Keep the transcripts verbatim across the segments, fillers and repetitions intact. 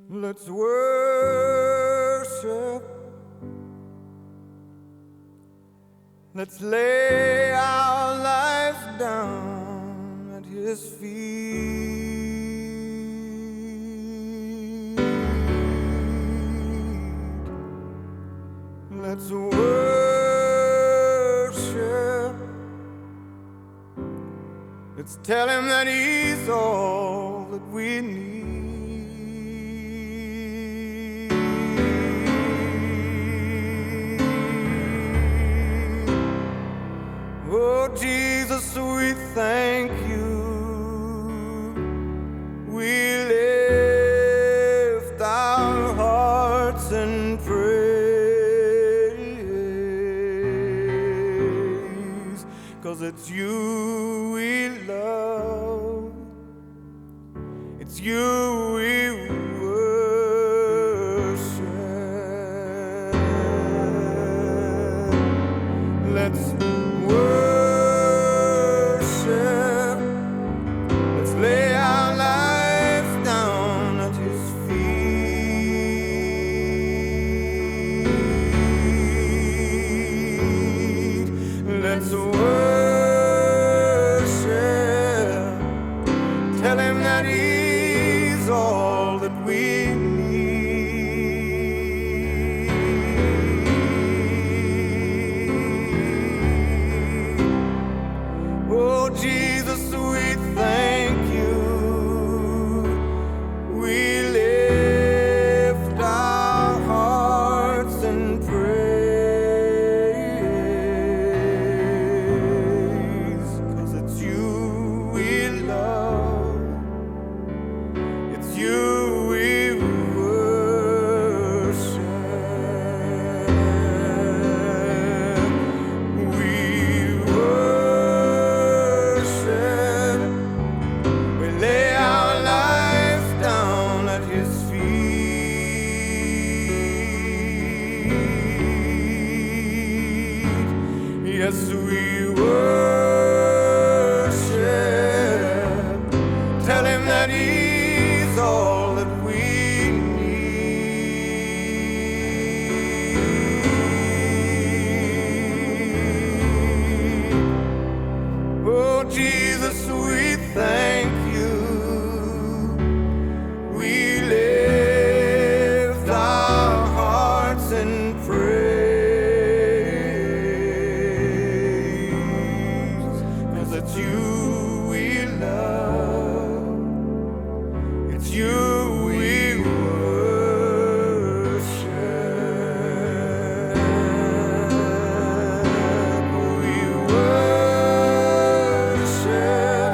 Let's worship. Let's lay our lives down at His feet. Let's worship. Let's tell Him that He's all that we need. Oh, Jesus, we thank you. We lift our hearts in praise, 'cause it's you we love, it's you we worship. Let's worship. Let's lay our lives down at His feet. Let's worship. Tell Him that He's all that we need. Oh, Jesus, we thank you. We lift our hearts in praise, 'cause it's you we love, it's you we worship. We worship. We lay our lives down at His feet. Yes, we worship. Tell Him that He's all that we need. Oh, Jesus, we thank you. We lift our hearts in praise, 'cause it's you we love, it's you we worship. We worship.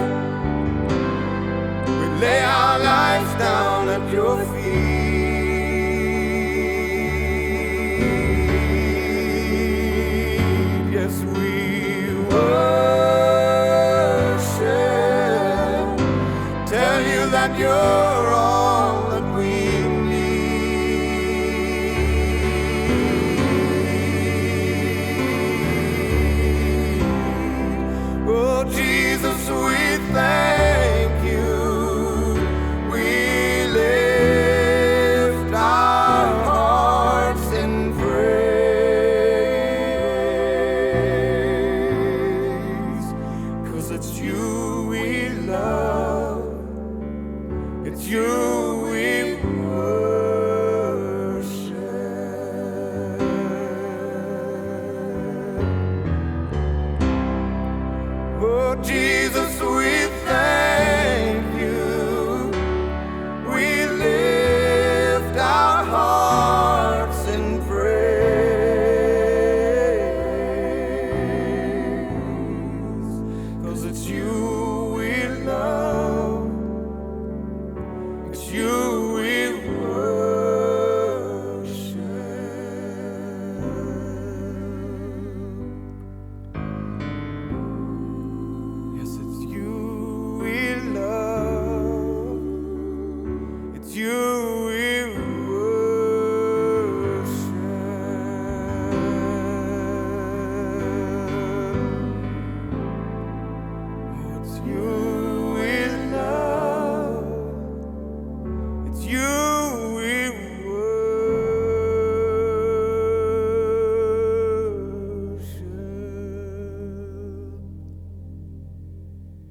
We lay our lives down at your feet. Yes, we worship. Tell you that you're all that we need. Oh, Jesus, we thank you. We lift our hearts in praise, 'cause it's you we love, it's you we worship. Oh, Jesus, we thank you. We lift our hearts in praise, 'cause it's you we love, it's you we worship. Yes, it's you we love, it's you